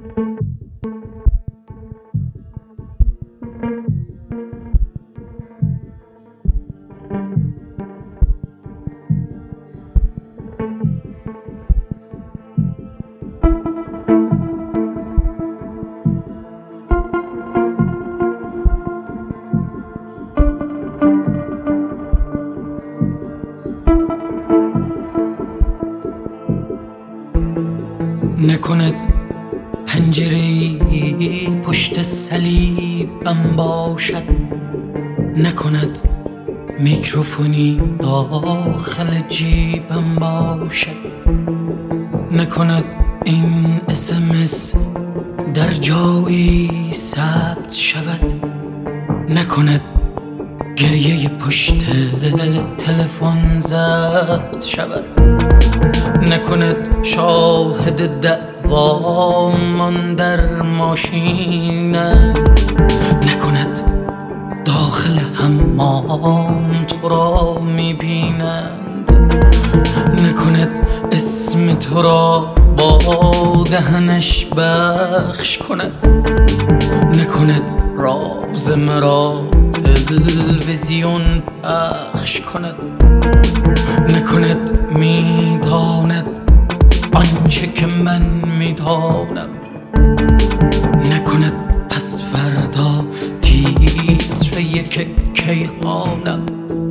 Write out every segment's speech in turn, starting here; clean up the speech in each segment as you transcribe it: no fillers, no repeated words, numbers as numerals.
نکند پنجره‌ای پشت صلیبم باشد، نکند میکروفونی داخل جیبم باشد، نکند این SMS در جایی ثبت شود، نکند گریه پشت تلفن ضبط شود، نکند شاهد دعوامان در ماشینم، نکند داخل حمام تو را میبینند، نکند اسم تو را با دهنش بخش کند، نکند راز مرا تلویزیون پخش کند، نکند میداند آنچه که من میدانم، نکند پس فردا تیتر یک کیهانم،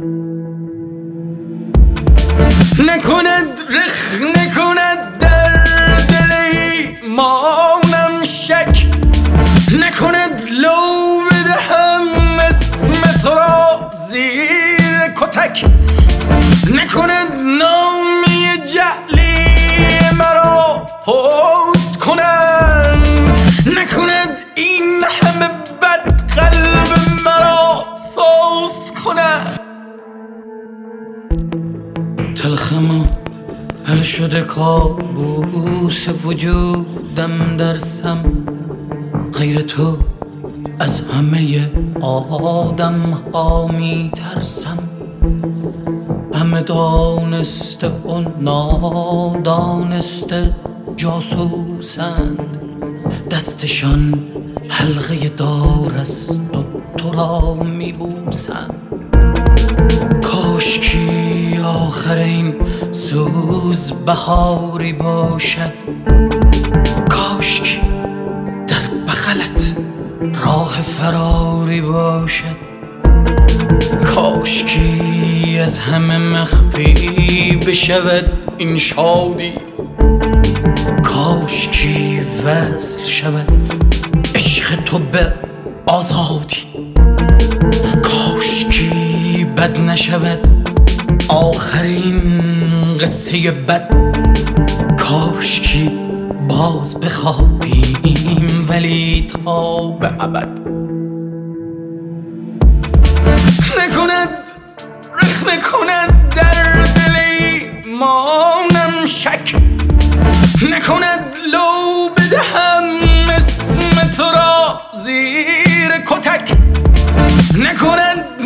نکند نکند در دل ایمانم شک، نکند لو بدهم اسم تو را زیر کتک، نکند نامی جعلی مرا پست کنند، نکند این همه بد قلب مرا سوز کنند. تلخم حل شده کابوس وجودم در سم، غیر تو از همه آدم ها می ترسم، همه دانسته و نادانسته جاسوسند، دستشان حلقه دار است و تو را می بوسند. کاشکی آخر این سوز بهاری باشد، کاشکی در بغلت راه فراری باشد، کاشکی از همه مخفی بشود این شادی، کاشکی وصل شود عشق تو به آزادی، کاشکی بد نشود آخرین قصه بد، کاشکی باز بخوابیم ولی تا به ابد. نکند رخ نکند در دل ایمانم شک، نکند لو بدهم اسم تو را زیر کتک، نکند